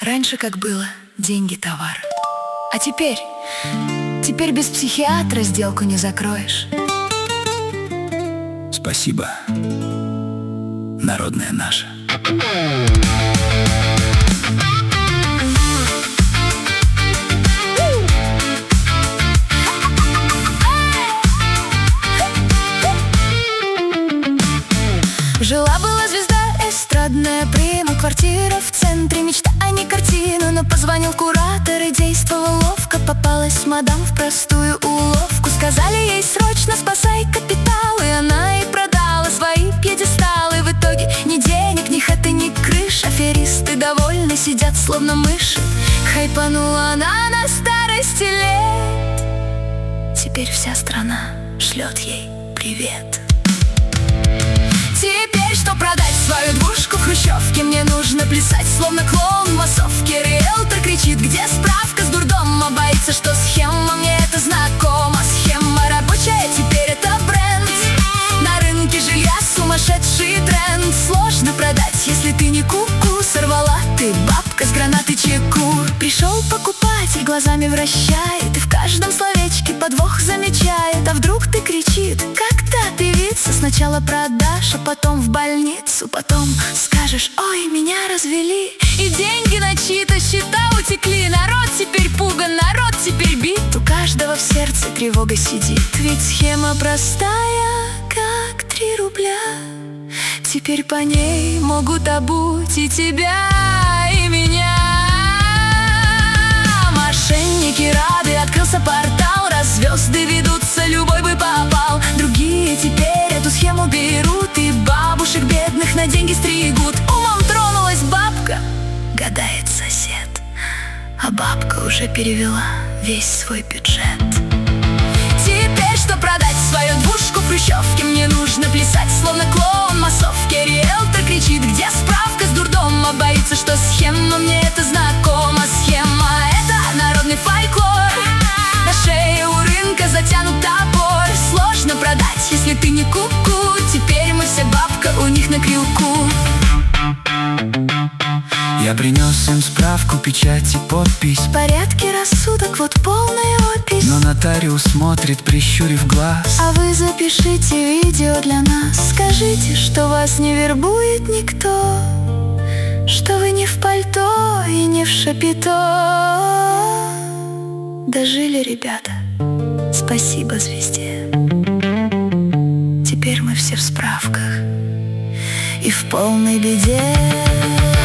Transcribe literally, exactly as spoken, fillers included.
Раньше как было, деньги товар. А теперь, теперь без психиатра сделку не закроешь. Спасибо, народная наша. Жила-была звезда эстрадная, прима, квартира в центре, мечта, а не картина. Но позвонил куратор и действовал ловко. Попалась мадам в простую уловку. Сказали ей срочно спасай капитал, и она и продала свои пьедесталы. В итоге ни денег, ни хаты, ни крыш. Аферисты довольны, сидят словно мыши. Хайпанула она на старости лет. Теперь вся страна шлет ей привет. Теперь, что продать свою двушку в хрущевке, мне нужно плясать, словно клоун в массовке. Риэлтор кричит, где справка с дурдома, боится, что схема, мне это знакомо. Схема рабочая, теперь это бренд. На рынке жилья сумасшедший тренд. Сложно продать, если ты не ку-ку. Сорвала ты, бабка с гранаты чеку. Пришел покупатель, глазами вращает, и в каждом словечке подвох замечает. А вдруг ты кричит, как та певица. Сначала продашь, а потом в больницу. Потом скажешь, ой, меня развели, и деньги на чьи-то счета утекли. Народ теперь пуган, народ теперь бит. У каждого в сердце тревога сидит. Ведь схема простая, как три рубля. Теперь по ней могут обуть и тебя, и меня. Мошенники рады, открылся портал, раз звезды ведутся, любой бы попал. Другие теперь эту схему берут, и бабушек бедных на деньги стригут. Умом тронулась бабка, гадает сосед, а бабка уже перевела весь свой бюджет. Теперь, что продать свою двушку в хрущевке, мне нужно плясать, словно клоун в массовке. Риэлтор кричит, где справка с дурдома, боится, что схема, мне это знакомо. Схема — это народный фольклор. На шее у рынка затянут топор. Сложно продать, если ты не ку-ку. Теперь мы все бабка у них на крюку. Я принес им справку, печать и подпись. В порядке рассудок, вот полная опись. Но нотариус смотрит, прищурив глаз. А вы запишите видео для нас. Скажите, что вас не вербует никто, что вы не в пальто и не в шапито. Дожили ребята, спасибо звезде. Теперь мы все в справках и в полной беде.